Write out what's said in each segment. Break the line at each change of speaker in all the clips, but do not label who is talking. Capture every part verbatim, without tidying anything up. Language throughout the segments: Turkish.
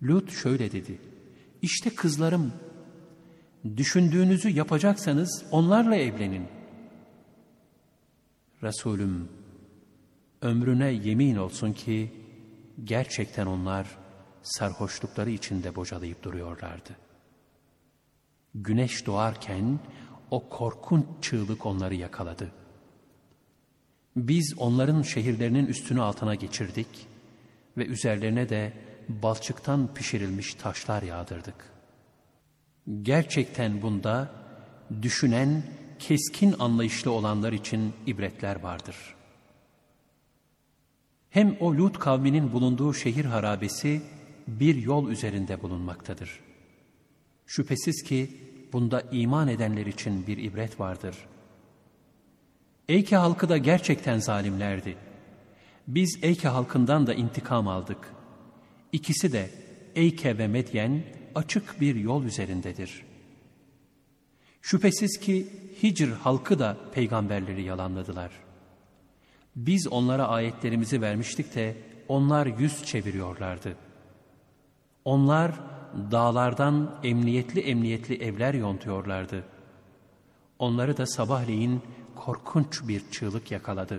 Lut şöyle dedi: İşte kızlarım, düşündüğünüzü yapacaksanız onlarla evlenin. Resulüm, ömrüne yemin olsun ki gerçekten onlar sarhoşlukları içinde bocalayıp duruyorlardı. Güneş doğarken o korkunç çığlık onları yakaladı. Biz onların şehirlerinin üstünü altına geçirdik ve üzerlerine de balçıktan pişirilmiş taşlar yağdırdık. Gerçekten bunda düşünen, keskin anlayışlı olanlar için ibretler vardır. Hem o Lut kavminin bulunduğu şehir harabesi bir yol üzerinde bulunmaktadır. Şüphesiz ki bunda iman edenler için bir ibret vardır. Eyke halkı da gerçekten zalimlerdi. Biz Eyke halkından da intikam aldık. İkisi de, Eyke ve Medyen, açık bir yol üzerindedir. Şüphesiz ki Hicr halkı da peygamberleri yalanladılar. Biz onlara ayetlerimizi vermiştik de onlar yüz çeviriyorlardı. Onlar dağlardan emniyetli emniyetli evler yontuyorlardı. Onları da sabahleyin korkunç bir çığlık yakaladı.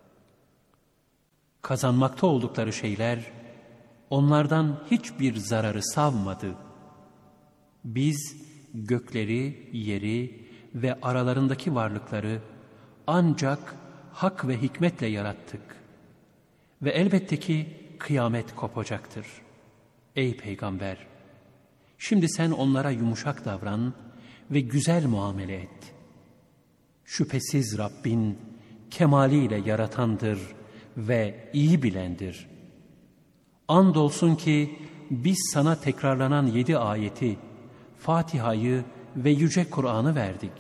Kazanmakta oldukları şeyler onlardan hiçbir zararı savmadı. Biz gökleri, yeri ve aralarındaki varlıkları ancak hak ve hikmetle yarattık. Ve elbette ki kıyamet kopacaktır. Ey Peygamber! Şimdi sen onlara yumuşak davran ve güzel muamele et. Şüphesiz Rabbin kemaliyle yaratandır ve iyi bilendir. Andolsun ki biz sana tekrarlanan yedi ayeti, Fatiha'yı ve Yüce Kur'an'ı verdik.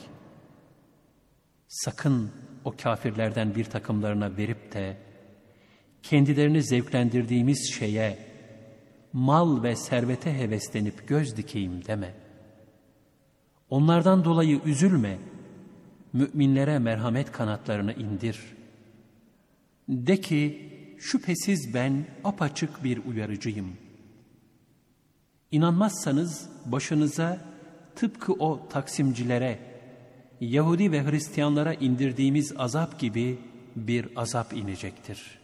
Sakın o kafirlerden bir takımlarına verip de kendilerini zevklendirdiğimiz şeye, mal ve servete heveslenip göz dikeyim deme. Onlardan dolayı üzülme, müminlere merhamet kanatlarını indir. De ki, şüphesiz ben apaçık bir uyarıcıyım. İnanmazsanız başınıza tıpkı o taksimcilere, Yahudi ve Hristiyanlara indirdiğimiz azap gibi bir azap inecektir.